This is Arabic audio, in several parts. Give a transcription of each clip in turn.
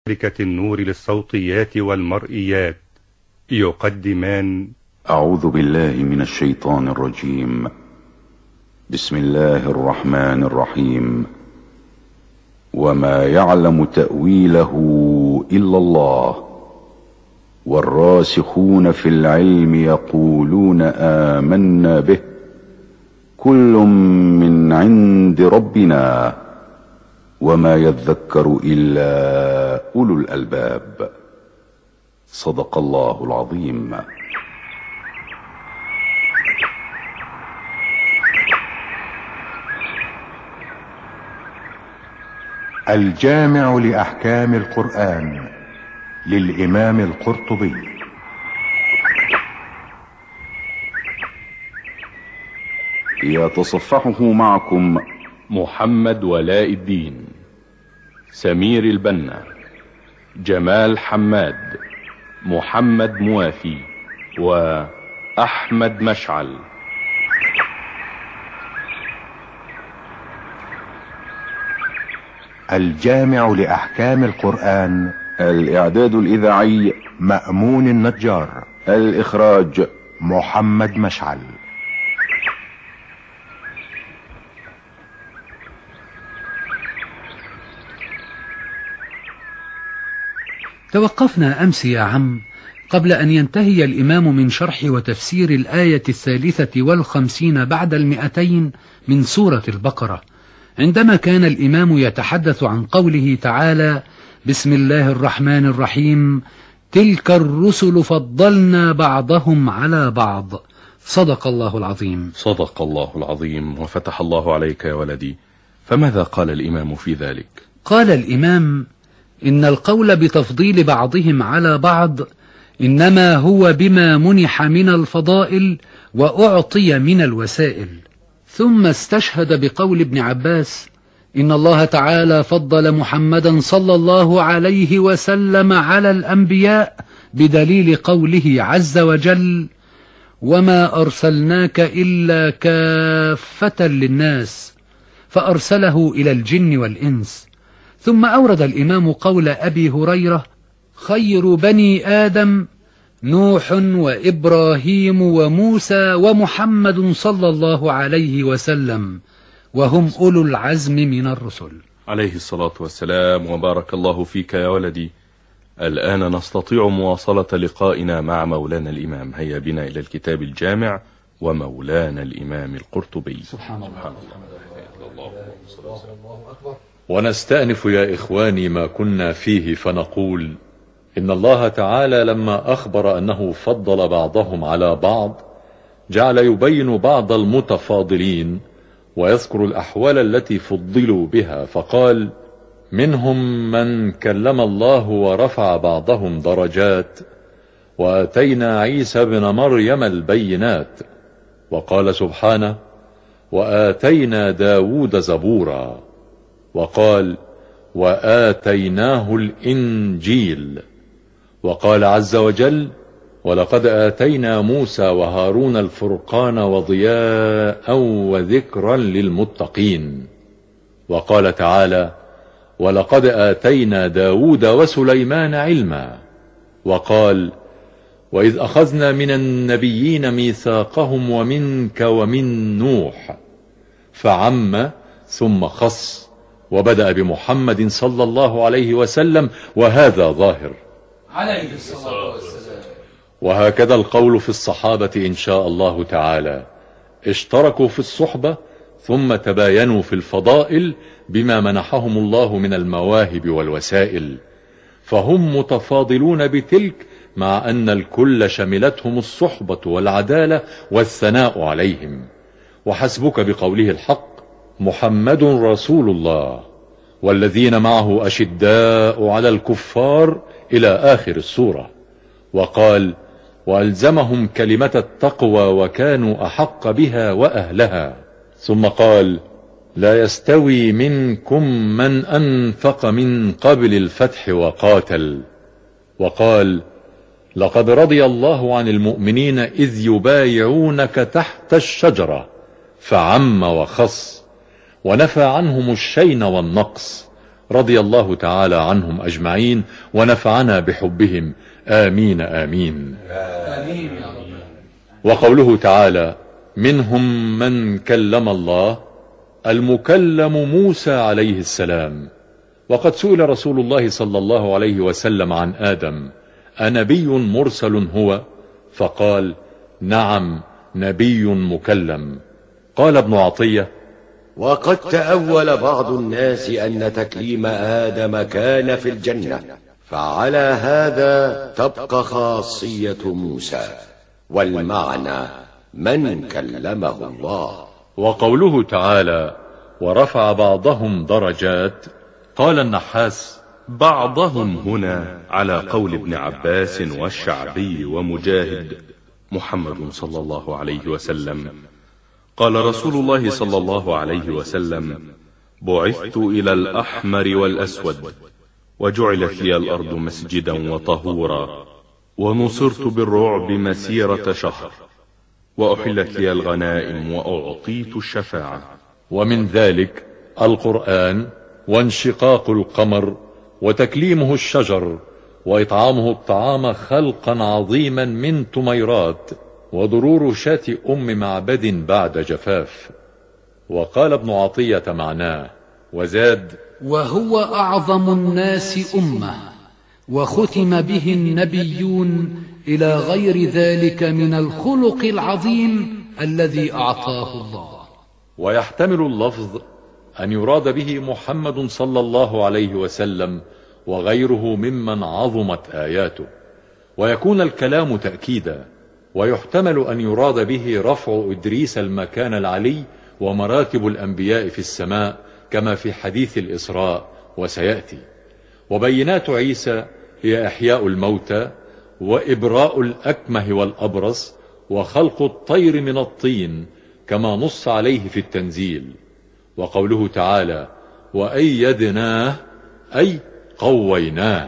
شركة النور للصوتيات والمرئيات يقدمان. أعوذ بالله من الشيطان الرجيم. بسم الله الرحمن الرحيم. وما يعلم تأويله إلا الله والراسخون في العلم يقولون آمنا به كل من عند ربنا وما يذكر إلا أولو الألباب. صدق الله العظيم. الجامع لأحكام القرآن للإمام القرطبي. يتصفحه معكم محمد ولاء الدين، سمير البنا، جمال حماد، محمد موافي، وأحمد مشعل. الجامع لأحكام القرآن. الإعداد الإذاعي مأمون النجار. الإخراج محمد مشعل. توقفنا أمس يا عم قبل أن ينتهي الإمام من شرح وتفسير الآية 53 بعد 200 من سورة البقرة، عندما كان الإمام يتحدث عن قوله تعالى: بسم الله الرحمن الرحيم، تلك الرسل فضلنا بعضهم على بعض. صدق الله العظيم. صدق الله العظيم وفتح الله عليك يا ولدي. فماذا قال الإمام في ذلك؟ قال الإمام: إن القول بتفضيل بعضهم على بعض إنما هو بما منح من الفضائل وأعطي من الوسائل. ثم استشهد بقول ابن عباس: إن الله تعالى فضل محمدا صلى الله عليه وسلم على الأنبياء بدليل قوله عز وجل: وما أرسلناك إلا كافة للناس، فأرسله إلى الجن والإنس. ثم أورد الإمام قول أبي هريرة: خير بني آدم نوح وإبراهيم وموسى ومحمد صلى الله عليه وسلم، وهم أولو العزم من الرسل. عليه الصلاة والسلام. وبارك الله فيك يا ولدي. الآن نستطيع مواصلة لقائنا مع مولانا الإمام. هيا بنا إلى الكتاب الجامع ومولانا الإمام القرطبي. سبحان الله. ونستأنف يا إخواني ما كنا فيه فنقول: إن الله تعالى لما أخبر أنه فضل بعضهم على بعض جعل يبين بعض المتفاضلين ويذكر الأحوال التي فضلوا بها، فقال: منهم من كلم الله ورفع بعضهم درجات، وآتينا عيسى بن مريم البينات. وقال سبحانه: وآتينا داود زبورا. وقال: وآتيناه الإنجيل. وقال عز وجل: ولقد آتينا موسى وهارون الفرقان وضياء وذكرا للمتقين. وقال تعالى: ولقد آتينا داود وسليمان علما. وقال: وإذ أخذنا من النبيين ميثاقهم ومنك ومن نوح. فعم ثم خص، وبدأ بمحمد صلى الله عليه وسلم، وهذا ظاهر عليه الصلاة والسلام. وهكذا القول في الصحابة إن شاء الله تعالى، اشتركوا في الصحبة ثم تباينوا في الفضائل بما منحهم الله من المواهب والوسائل، فهم متفاضلون بتلك، مع أن الكل شملتهم الصحبة والعدالة والثناء عليهم. وحسبك بقوله الحق: محمد رسول الله والذين معه أشداء على الكفار إلى آخر السورة. وقال: وألزمهم كلمة التقوى وكانوا أحق بها وأهلها. ثم قال: لا يستوي منكم من أنفق من قبل الفتح وقاتل. وقال: لقد رضي الله عن المؤمنين إذ يبايعونك تحت الشجرة. فعم وخص، ونفى عنهم الشين والنقص، رضي الله تعالى عنهم أجمعين ونفعنا بحبهم، آمين آمين. آمين. وقوله تعالى: منهم من كلم الله، المكلم موسى عليه السلام. وقد سئل رسول الله صلى الله عليه وسلم عن آدم: أنبي مرسل هو؟ فقال: نعم، نبي مكلم. قال ابن عطية: وقد تأول بعض الناس أن تكليم آدم كان في الجنة، فعلى هذا تبقى خاصية موسى، والمعنى من كلمه الله. وقوله تعالى: ورفع بعضهم درجات، قال النحاس: بعضهم هنا على قول ابن عباس والشعبي ومجاهد محمد صلى الله عليه وسلم. قال رسول الله صلى الله عليه وسلم: بعثت إلى الأحمر والأسود، وجعلت لي الأرض مسجدا وطهورا، ونصرت بالرعب مسيرة شهر، وأحلت لي الغنائم، وأعطيت الشفاعة. ومن ذلك القرآن، وانشقاق القمر، وتكليمه الشجر، وإطعامه الطعام خلقا عظيما من تميرات، وضرور شاة أم معبد بعد جفاف. وقال ابن عطية معناه وزاد: وهو أعظم الناس أمة، وختم به النبيون إلى غير ذلك من الخلق العظيم الذي أعطاه الله. ويحتمل اللفظ أن يراد به محمد صلى الله عليه وسلم وغيره ممن عظمت آياته، ويكون الكلام تأكيدا. ويحتمل أن يراد به رفع إدريس المكان العلي ومراتب الأنبياء في السماء كما في حديث الإسراء وسيأتي. وبينات عيسى هي إحياء الموتى، وإبراء الأكمه والأبرص، وخلق الطير من الطين كما نص عليه في التنزيل. وقوله تعالى: وأيدناه، أي قويناه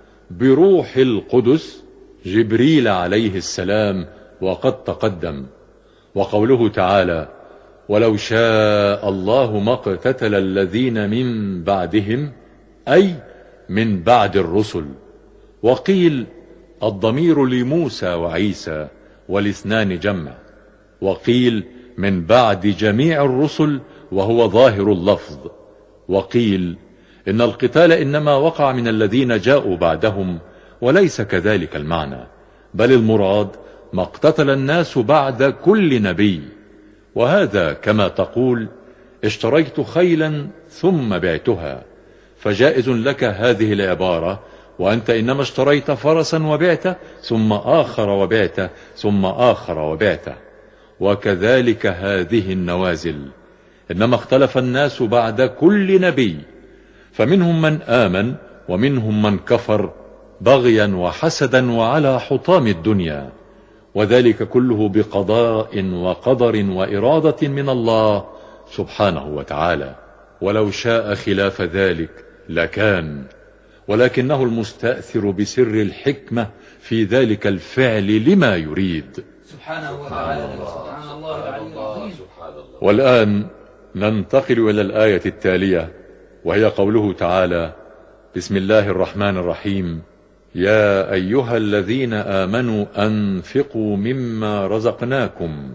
بروح القدس، جبريل عليه السلام، وقد تقدم. وقوله تعالى: ولو شاء الله ما اقتتل الذين من بعدهم، أي من بعد الرسل. وقيل الضمير لموسى وعيسى، والاثنان جمع. وقيل من بعد جميع الرسل، وهو ظاهر اللفظ. وقيل إن القتال إنما وقع من الذين جاءوا بعدهم، وليس كذلك المعنى، بل المراد ما اقتتل الناس بعد كل نبي. وهذا كما تقول: اشتريت خيلا ثم بعتها، فجائز لك هذه العبارة، وأنت إنما اشتريت فرسا وبعته، ثم آخر وبعته، ثم آخر وبعته. وكذلك هذه النوازل، إنما اختلف الناس بعد كل نبي، فمنهم من آمن ومنهم من كفر، بغيا وحسدا وعلى حطام الدنيا، وذلك كله بقضاء وقدر وإرادة من الله سبحانه وتعالى. ولو شاء خلاف ذلك لكان، ولكنه المستأثر بسر الحكمة في ذلك الفعل لما يريد سبحانه وتعالى. سبحان الله العلي العظيم. والآن ننتقل إلى الآية التالية، وهي قوله تعالى: بسم الله الرحمن الرحيم. يا أيها الذين آمنوا أنفقوا مما رزقناكم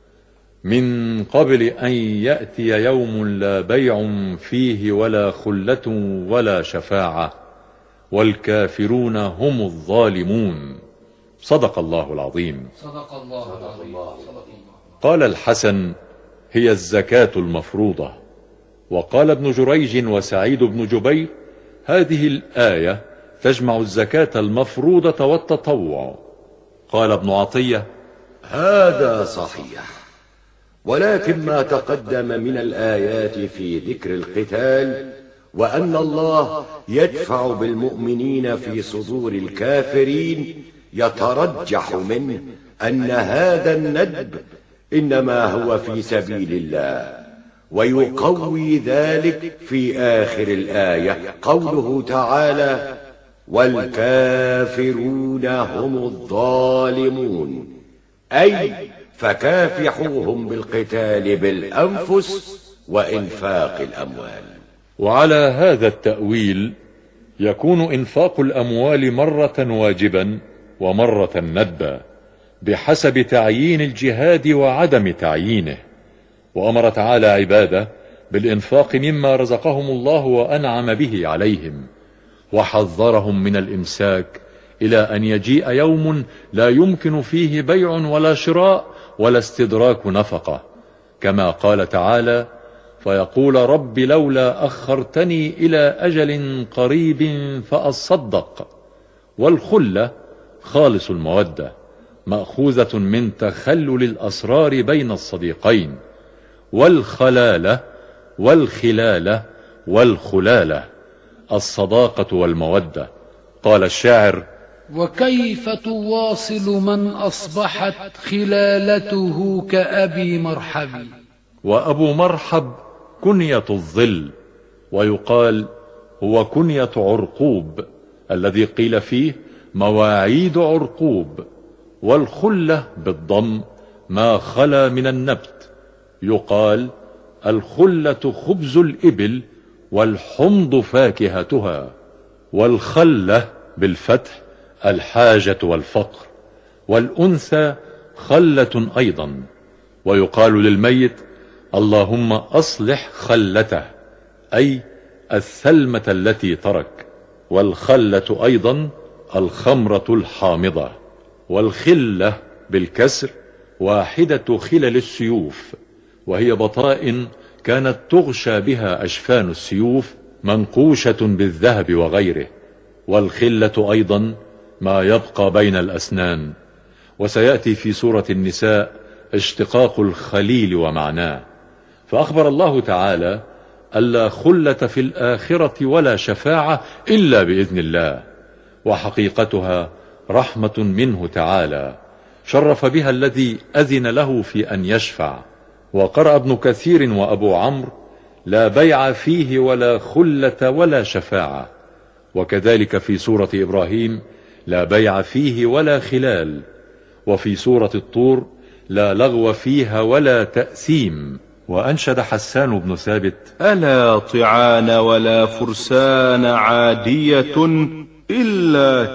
من قبل أن يأتي يوم لا بيع فيه ولا خلة ولا شفاعة والكافرون هم الظالمون. صدق الله العظيم. صدق الله العظيم. قال الحسن: هي الزكاة المفروضة. وقال ابن جريج وسعيد بن جبير: هذه الآية تجمع الزكاة المفروضة والتطوع. قال ابن عطية: هذا صحيح، ولكن ما تقدم من الآيات في ذكر القتال، وأن الله يدفع بالمؤمنين في صدور الكافرين، يترجح منه أن هذا الندب إنما هو في سبيل الله، ويقوي ذلك في آخر الآية قوله تعالى: والكافرون هم الظالمون، أي فكافحوهم بالقتال بالأنفس وإنفاق الأموال. وعلى هذا التأويل يكون إنفاق الأموال مرة واجبا ومرة ندبا بحسب تعيين الجهاد وعدم تعيينه. وأمر تعالى عباده بالإنفاق مما رزقهم الله وأنعم به عليهم، وحذرهم من الإمساك إلى أن يجيء يوم لا يمكن فيه بيع ولا شراء ولا استدراك نفقة، كما قال تعالى: فيقول رب لولا أخرتني إلى أجل قريب فأصدق. والخلة خالص المودة، مأخوذة من تخلل الأسرار بين الصديقين. والخلالة والخلالة والخلالة الصداقة والمودة. قال الشاعر: وكيف تواصل من أصبحت خلالته كأبي مرحب. وأبو مرحب كنية الظل، ويقال هو كنية عرقوب الذي قيل فيه مواعيد عرقوب. والخلة بالضم ما خلا من النبت، يقال الخلة خبز الإبل والحمض فاكهتها. والخلة بالفتح الحاجة والفقر. والأنثى خلة أيضا. ويقال للميت: اللهم أصلح خلته، أي الثلمة التي ترك. والخلة أيضا الخمرة الحامضة. والخلة بالكسر واحدة خلل السيوف، وهي بطائن كانت تغشى بها أجفان السيوف منقوشة بالذهب وغيره. والخلة أيضا ما يبقى بين الأسنان. وسيأتي في سورة النساء اشتقاق الخليل ومعناه. فأخبر الله تعالى ألا خلة في الآخرة ولا شفاعة إلا بإذن الله، وحقيقتها رحمة منه تعالى شرف بها الذي أذن له في أن يشفع. وقرأ ابن كثير وأبو عمرو: لا بيع فيه ولا خلة ولا شفاعة. وكذلك في سورة إبراهيم: لا بيع فيه ولا خلال. وفي سورة الطور: لا لغو فيها ولا تأثيم. وأنشد حسان بن ثابت: ألا طعان ولا فرسان عادية إلا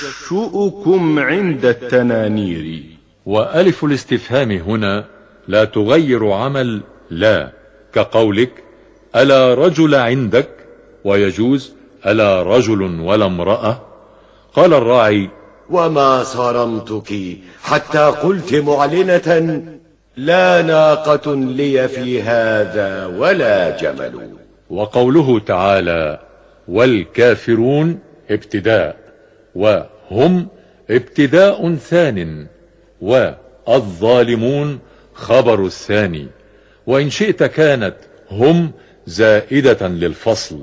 تجشؤكم عند التنانير. وألف الاستفهام هنا لا تغير عمل لا، كقولك: ألا رجل عندك، ويجوز: ألا رجل ولا امرأة. قال الراعي: وما صرمتك حتى قلت معلنة: لا ناقة لي في هذا ولا جمل. وقوله تعالى: والكافرون ابتداء، وهم ابتداء ثان، والظالمون خبر الثاني. وإن شئت كانت هم زائدة للفصل،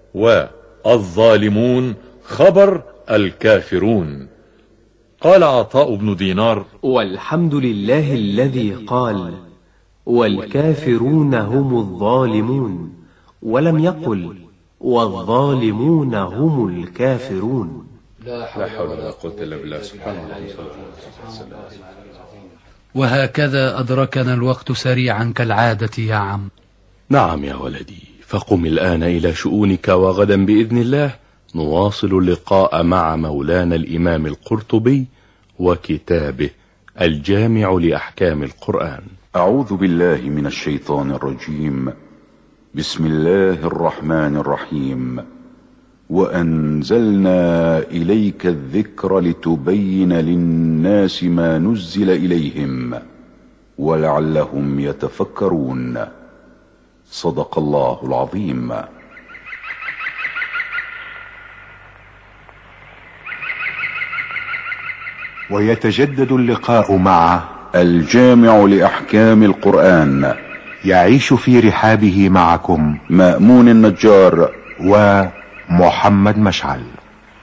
والظالمون خبر الكافرون. قال عطاء بن دينار: والحمد لله الذي قال: والكافرون هم الظالمون، ولم يقل: والظالمون هم الكافرون. لا حول ولا قوة إلا بالله. سبحان الله. وهكذا أدركنا الوقت سريعا كالعادة يا عم. نعم يا ولدي، فقم الآن إلى شؤونك، وغدا بإذن الله نواصل اللقاء مع مولانا الإمام القرطبي وكتابه الجامع لأحكام القرآن. أعوذ بالله من الشيطان الرجيم. بسم الله الرحمن الرحيم. وأنزلنا إليك الذكر لتبين للناس ما نزل إليهم ولعلهم يتفكرون. صدق الله العظيم. ويتجدد اللقاء مع الجامع لأحكام القرآن. يعيش في رحابه معكم مأمون النجار ومحمد مشعل.